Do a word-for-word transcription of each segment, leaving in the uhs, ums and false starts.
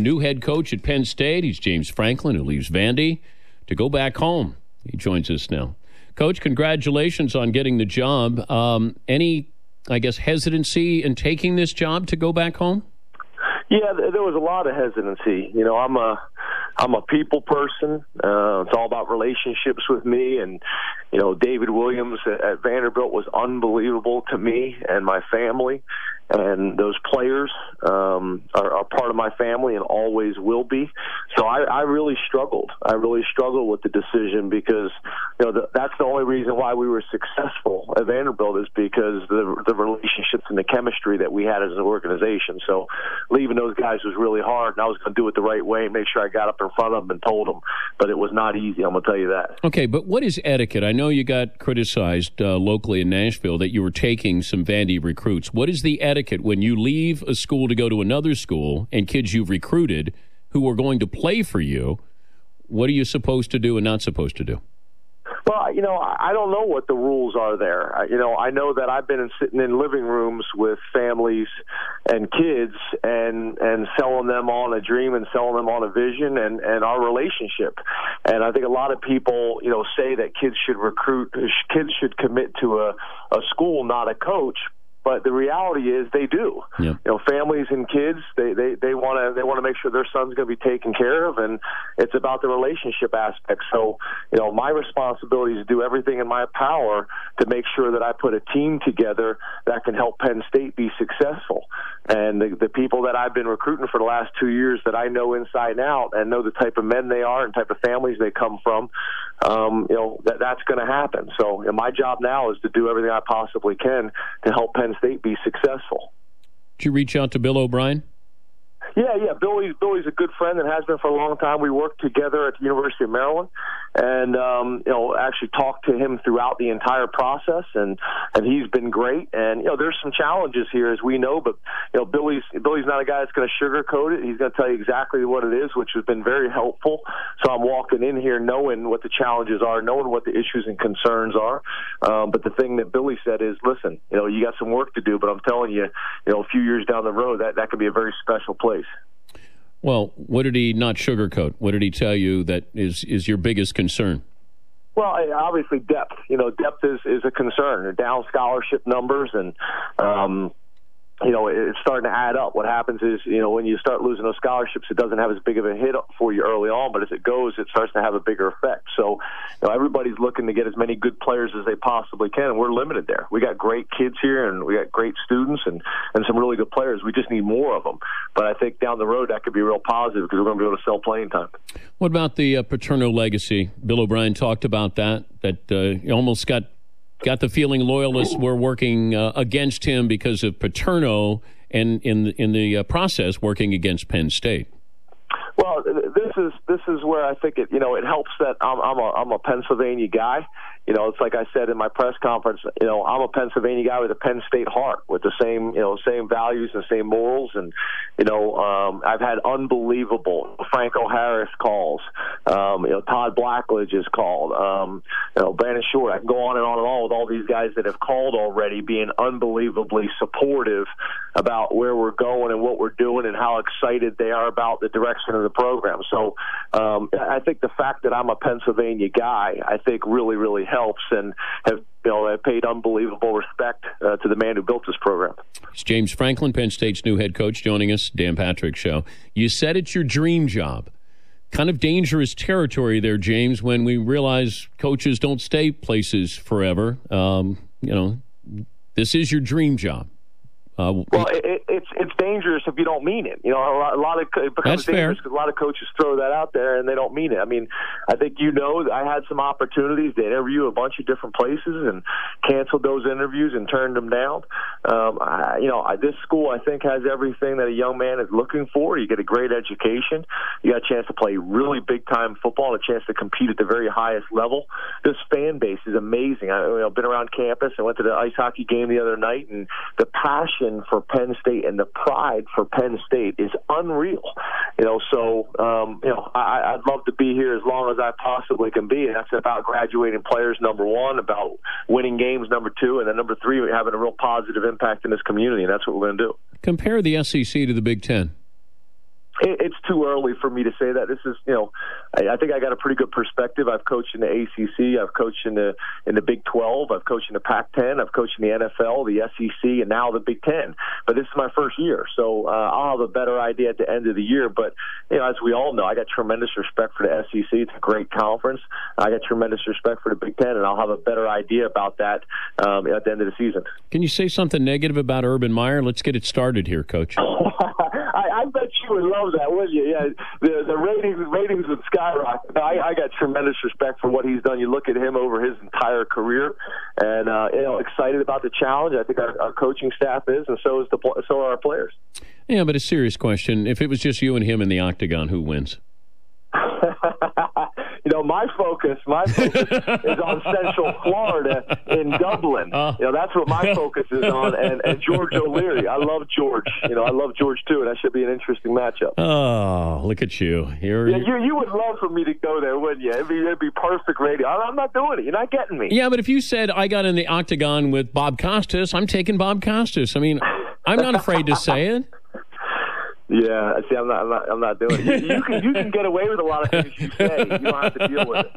new head coach at Penn State. He's James Franklin, who leaves Vandy to go back home. He joins us now. Coach, congratulations on getting the job. Um, any, I guess, hesitancy in taking this job to go back home? Yeah, there was a lot of hesitancy. You know, I'm a I'm a people person. Uh, it's all about relationships with me. And, you know, David Williams at Vanderbilt was unbelievable to me and my family. And those players um, are, are part of my family and always will be. So I, I really struggled. I really struggled with the decision because, you know, the, that's the only reason why we were successful at Vanderbilt is because the the relationships and the chemistry that we had as an organization. So leaving those guys was really hard, and I was going to do it the right way and make sure I got up in front of them and told them. But it was not easy, I'm going to tell you that. Okay, but what is etiquette? I know you got criticized uh, locally in Nashville that you were taking some Vandy recruits. What is the etiquette when you leave a school to go to another school and kids you've recruited who are going to play for you? What are you supposed to do and not supposed to do? Well, you know, I don't know what the rules are there. You know, I know that I've been in, sitting in living rooms with families and kids and and selling them on a dream and selling them on a vision and, and our relationship. And I think a lot of people, you know, say that kids should recruit, kids should commit to a, a school, not a coach. But the reality is they do. Yeah. You know, families and kids, they they they want to they want to make sure their son's going to be taken care of, and it's about the relationship aspect. So, you know, my responsibility is to do everything in my power to make sure that I put a team together that can help Penn State be successful. And the, the people that I've been recruiting for the last two years that I know inside and out and know the type of men they are and type of families they come from, um, you know, that that's going to happen. So, you know, my job now is to do everything I possibly can to help Penn State be successful. Did you reach out to Bill O'Brien? Yeah, yeah. Billy's Billy's a good friend and has been for a long time. We worked together at the University of Maryland, and um, you know, actually talked to him throughout the entire process, and and he's been great. And you know, there's some challenges here, as we know, but you know, Billy's Billy's not a guy that's going to sugarcoat it. He's going to tell you exactly what it is, which has been very helpful. So I'm walking in here knowing what the challenges are, knowing what the issues and concerns are. Um, but the thing that Billy said is, listen, you know, you got some work to do, but I'm telling you, you know, a few years down the road, that that could be a very special place. Well, what did he not sugarcoat? What did he tell you that is, is your biggest concern? Well, obviously depth. You know, depth is, is a concern. They're down scholarship numbers, and um, you know, it's starting to add up. What happens is, you know, when you start losing those scholarships, it doesn't have as big of a hit for you early on, but as it goes, it starts to have a bigger effect. So, you know, everybody's looking to get as many good players as they possibly can, and we're limited there. We got great kids here, and we got great students and, and some really good players. We just need more of them. But I think down the road, that could be real positive because we're going to be able to sell playing time. What about the uh, Paterno legacy? Bill O'Brien talked about that, that uh, he almost got got the feeling loyalists were working uh, against him because of Paterno, and in the, in the uh, process working against Penn State. Well, this is this is where I think it you know it helps that I'm I'm a I'm a Pennsylvania guy. You know, it's like I said in my press conference. You know, I'm a Pennsylvania guy with a Penn State heart, with the same you know same values and same morals. And you know, um, I've had unbelievable Franco Harris calls. Um, you know, Todd Blackledge is called. Um, you know, Brandon Short. I can go on and on and on with all these guys that have called already, being unbelievably supportive about where we're going and what we're doing and how excited they are about the direction of the program. So um, I think the fact that I'm a Pennsylvania guy, I think really, really helps, and have you know have paid unbelievable respect uh, to the man who built this program. It's James Franklin, Penn State's new head coach, joining us. Dan Patrick Show. You said it's your dream job. Kind of dangerous territory there, James, when we realize coaches don't stay places forever. Um, you know, this is your dream job. Uh, well, it, it's it's dangerous if you don't mean it. You know, a lot, a lot of it becomes dangerous because a lot of coaches throw that out there and they don't mean it. I mean, I think you know I had some opportunities to interview a bunch of different places and canceled those interviews and turned them down. Um, I, you know, I, this school I think has everything that a young man is looking for. You get a great education, you got a chance to play really big time football, and a chance to compete at the very highest level. This fan base is amazing. I, you know, I've been around campus. I went to the ice hockey game the other night, and the passion for Penn State and the pride for Penn State is unreal. You know, so um, you know, I, I'd love to be here as long as I possibly can be. And that's about graduating players, number one, about winning games, number two, and then number three, having a real positive impact in this community. And that's what we're going to do. Compare the S E C to the Big Ten. It, it's too early for me to say that. This is, you know, I, I think I got a pretty good perspective. I've coached in the A C C, I've coached in the in the Big twelve, I've coached in the Pac ten, I've coached in the N F L, the S E C, and now the Big ten. But this is my first year, so uh, I'll have a better idea at the end of the year. But you know, as we all know, I got tremendous respect for the S E C. It's a great conference. I got tremendous respect for the Big Ten, and I'll have a better idea about that um, at the end of the season. Can you say something negative about Urban Meyer? Let's get it started here, Coach. I, I bet you would love that, wouldn't you? Yeah, the the ratings ratings would skyrocket. I, I got tremendous respect for what he's done. You look at him over his entire career, and uh, you know, excited about the challenge. I think our, our coaching staff is, and so is the so are our players. Yeah, but a serious question: if it was just you and him in the octagon, who wins? You know, my focus, my focus is on Central Florida in Dublin. Uh, you know, that's what my focus is on, and, and George O'Leary. I love George. You know, I love George too, and that should be an interesting matchup. Oh, look at you! You're, yeah, you you would love for me to go there, wouldn't you? It'd be, it'd be perfect radio. I'm not doing it. You're not getting me. Yeah, but if you said I got in the octagon with Bob Costas, I'm taking Bob Costas. I mean, I'm not afraid to say it. Yeah, see, I'm not, I'm not, I'm not doing it. You, you can, you can get away with a lot of things you say. You don't have to deal with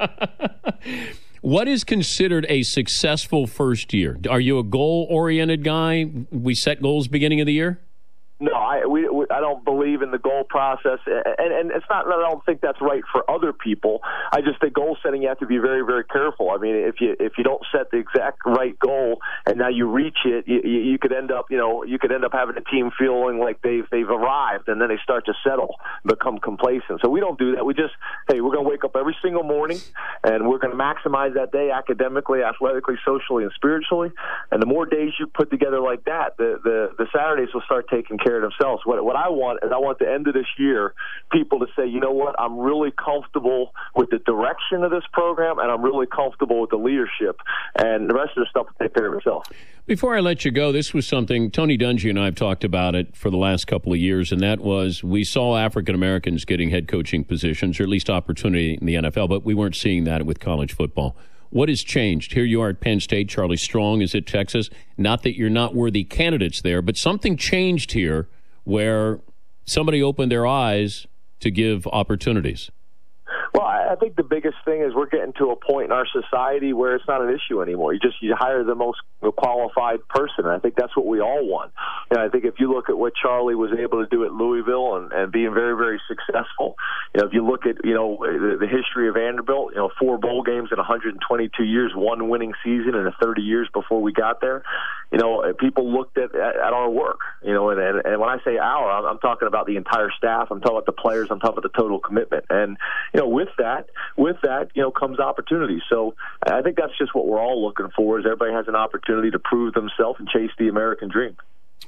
it. What is considered a successful first year? Are you a goal-oriented guy? We set goals beginning of the year? No, I we, we I don't believe in the goal process, and and it's not. I don't think that's right for other people. I just think goal setting, you have to be very, very careful. I mean, if you if you don't set the exact right goal and now you reach it, you, you could end up, you know, you could end up having a team feeling like they've they've arrived, and then they start to settle, become complacent. So we don't do that. We just, hey, we're going to wake up every single morning, and we're going to maximize that day academically, athletically, socially, and spiritually. And the more days you put together like that, the the, the Saturdays will start taking care of themselves. What what I want is I want the end of this year people to say, you know what, I'm really comfortable with the direction of this program, and I'm really comfortable with the leadership, and the rest of the stuff will take care of itself. Before I let you go, this was something Tony Dungy and I have talked about it for the last couple of years, and that was we saw African Americans getting head coaching positions, or at least opportunity in the N F L, but we weren't seeing that with college football. What has changed? Here you are at Penn State. Charlie Strong is at Texas. Not that you're not worthy candidates there, but something changed here where somebody opened their eyes to give opportunities. Well, I think the biggest thing is we're getting to a point in our society where it's not an issue anymore. You just you hire the most qualified person, and I think that's what we all want. And I think if you look at what Charlie was able to do at Louisville and, and being very, very successful, you know, if you look at, you know, the, the history of Vanderbilt, you know, four bowl games in one hundred twenty-two years, one winning season in the thirty years before we got there, you know, people looked at, at, at our work, you know, and, and, and when I say our, I'm, I'm talking about the entire staff, I'm talking about the players, I'm talking about the total commitment. And, you know, with that, with that, you know, comes opportunity. So I think that's just what we're all looking for, is everybody has an opportunity to prove themselves and chase the American dream.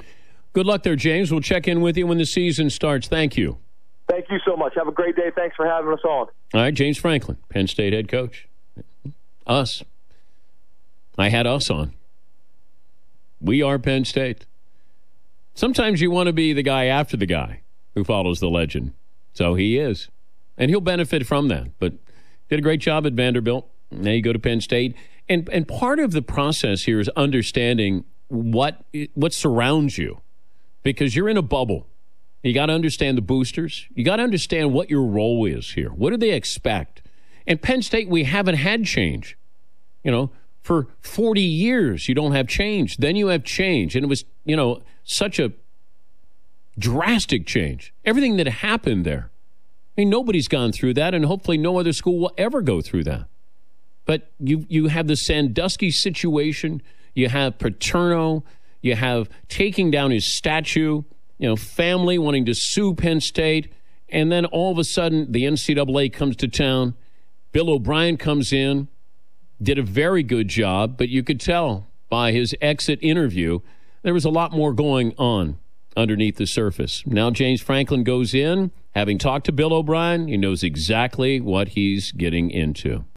Good luck there, James. We'll check in with you when the season starts. Thank you. Thank you so much. Have a great day. Thanks for having us on. All right, James Franklin, Penn State head coach. Us. I had us on. We are Penn State. Sometimes you want to be the guy after the guy who follows the legend. So he is. And he'll benefit from that. But did a great job at Vanderbilt. Now you go to Penn State. And and part of the process here is understanding what what surrounds you. Because you're in a bubble. You got to understand the boosters. You got to understand what your role is here. What do they expect? And Penn State, we haven't had change. You know, for forty years, you don't have change. Then you have change. And it was, you know, such a drastic change. Everything that happened there. I mean, nobody's gone through that, and hopefully no other school will ever go through that. But you you have the Sandusky situation. You have Paterno. You have taking down his statue. You know, family wanting to sue Penn State. And then all of a sudden, the N C double A comes to town. Bill O'Brien comes in, did a very good job, but you could tell by his exit interview there was a lot more going on underneath the surface. Now James Franklin goes in. Having talked to Bill O'Brien, he knows exactly what he's getting into.